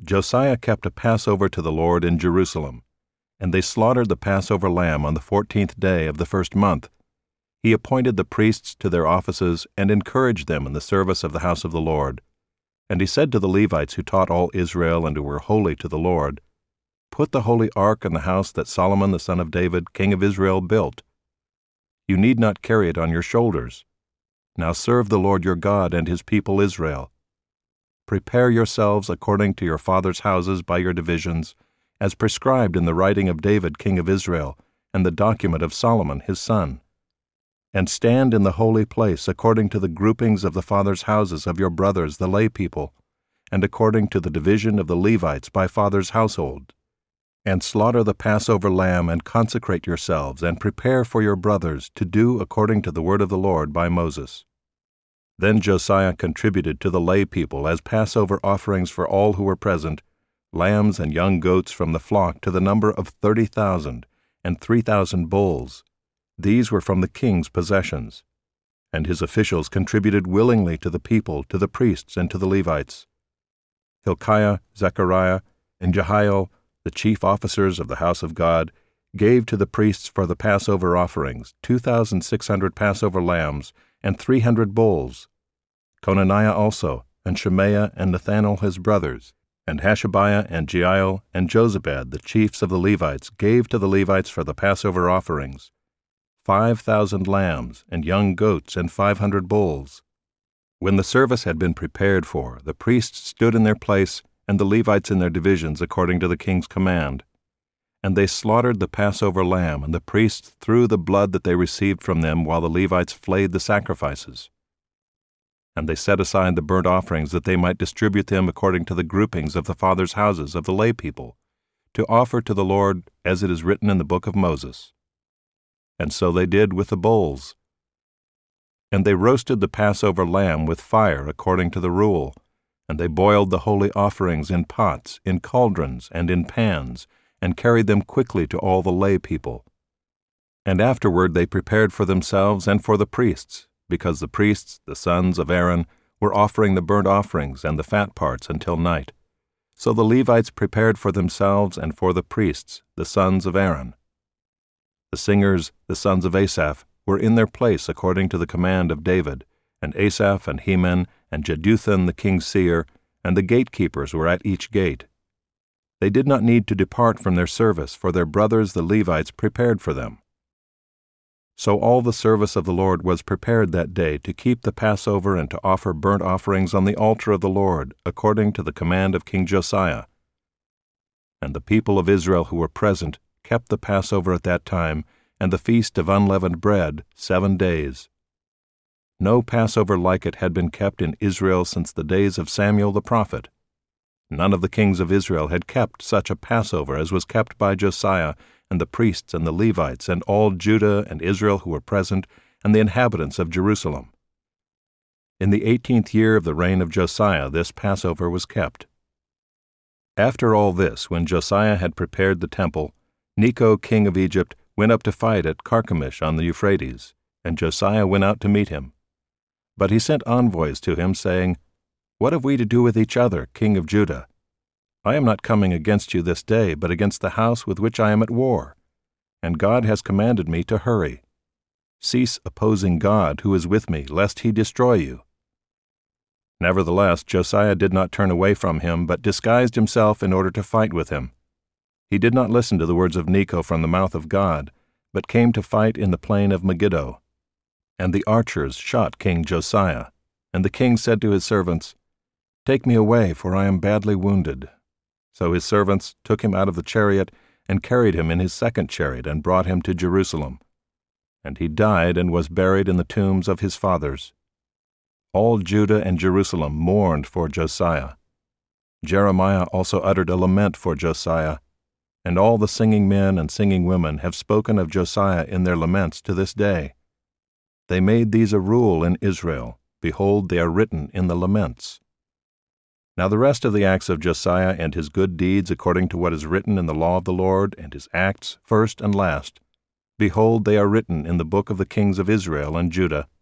Josiah kept a Passover to the Lord in Jerusalem, and they slaughtered the Passover lamb on the 14th day of the first month. He appointed the priests to their offices and encouraged them in the service of the house of the Lord. And he said to the Levites who taught all Israel and who were holy to the Lord, "Put the holy ark in the house that Solomon the son of David, king of Israel, built. You need not carry it on your shoulders. Now serve the Lord your God and his people Israel. Prepare yourselves according to your fathers' houses by your divisions, as prescribed in the writing of David king of Israel, and the document of Solomon his son. And stand in the holy place according to the groupings of the fathers' houses of your brothers the lay people, and according to the division of the Levites by fathers' household. And slaughter the Passover lamb, and consecrate yourselves, and prepare for your brothers to do according to the word of the Lord by Moses." Then Josiah contributed to the lay people as Passover offerings for all who were present, lambs and young goats from the flock to the number of 30,000, and 3,000 bulls. These were from the king's possessions. And his officials contributed willingly to the people, to the priests, and to the Levites. Hilkiah, Zechariah, and Jehiel, the chief officers of the house of God, gave to the priests for the Passover offerings 2,600 Passover lambs and 300 bulls. Conaniah also, and Shemaiah and Nathanael his brothers, and Hashabiah and Jeiel and Jozabad, the chiefs of the Levites, gave to the Levites for the Passover offerings 5,000 lambs and young goats and 500 bulls. When the service had been prepared for, the priests stood in their place, and the Levites in their divisions according to the king's command. And they slaughtered the Passover lamb, and the priests threw the blood that they received from them while the Levites flayed the sacrifices. And they set aside the burnt offerings that they might distribute them according to the groupings of the fathers' houses of the lay people, to offer to the Lord as it is written in the book of Moses. And so they did with the bulls. And they roasted the Passover lamb with fire according to the rule, and they boiled the holy offerings in pots, in cauldrons, and in pans, and carried them quickly to all the lay people. And afterward they prepared for themselves and for the priests, because the priests, the sons of Aaron, were offering the burnt offerings and the fat parts until night. So the Levites prepared for themselves and for the priests, the sons of Aaron. The singers, the sons of Asaph, were in their place according to the command of David, and Asaph and Heman and Jeduthun the king's seer, and the gatekeepers were at each gate. They did not need to depart from their service, for their brothers the Levites prepared for them. So all the service of the Lord was prepared that day to keep the Passover and to offer burnt offerings on the altar of the Lord, according to the command of King Josiah. And the people of Israel who were present kept the Passover at that time, and the feast of unleavened bread 7 days. No Passover like it had been kept in Israel since the days of Samuel the prophet. None of the kings of Israel had kept such a Passover as was kept by Josiah, and the priests and the Levites, and all Judah and Israel who were present, and the inhabitants of Jerusalem. In the 18th year of the reign of Josiah this Passover was kept. After all this, when Josiah had prepared the temple, Necho king of Egypt went up to fight at Carchemish on the Euphrates, and Josiah went out to meet him. But he sent envoys to him, saying, "What have we to do with each other, king of Judah? I am not coming against you this day, but against the house with which I am at war. And God has commanded me to hurry. Cease opposing God, who is with me, lest he destroy you." Nevertheless, Josiah did not turn away from him, but disguised himself in order to fight with him. He did not listen to the words of Necho from the mouth of God, but came to fight in the plain of Megiddo. And the archers shot King Josiah. And the king said to his servants, "Take me away, for I am badly wounded." So his servants took him out of the chariot, and carried him in his second chariot, and brought him to Jerusalem. And he died and was buried in the tombs of his fathers. All Judah and Jerusalem mourned for Josiah. Jeremiah also uttered a lament for Josiah, and all the singing men and singing women have spoken of Josiah in their laments to this day. They made these a rule in Israel. Behold, they are written in the laments. Now the rest of the acts of Josiah and his good deeds according to what is written in the law of the Lord, and his acts, first and last, behold, they are written in the book of the kings of Israel and Judah.